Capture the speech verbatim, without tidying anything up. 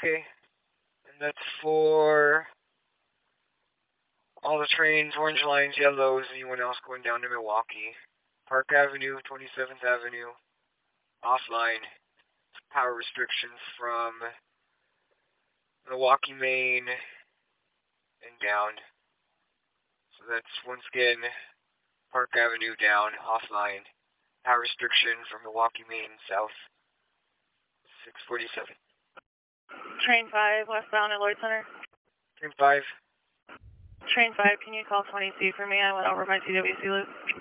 Okay. And that's for all the trains, orange lines, yellows, anyone else going down to Milwaukee. Park Avenue, twenty-seventh Avenue, offline. Power restrictions from Milwaukee, Maine, and down. So that's once again Park Avenue down, offline. Power restriction from Milwaukee, Maine, south. six forty-seven. Train five, westbound at Lloyd Center. Train five. Train five, can you call twenty-two for me? I went over my C W C loop.